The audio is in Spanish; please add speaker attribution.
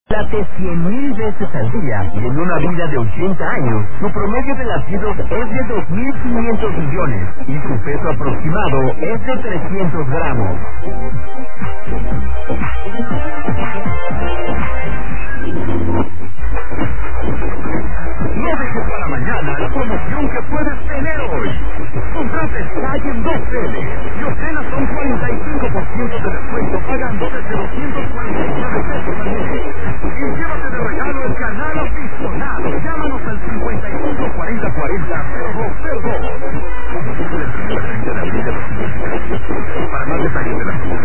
Speaker 1: Late 100,000 veces al día y en una vida de 80 años, su promedio de latidos es de 2.500 millones y su peso aproximado es de 300 gramos. No dejes para mañana la promoción que puedes tener hoy. Contrata Sky en 2 y obtén hasta un 45% de descuento pagando desde 249 pesos al mes. Y llévate de regalo el canal aficionado. Llámanos al 55 40 40 0202. Para más detalles de la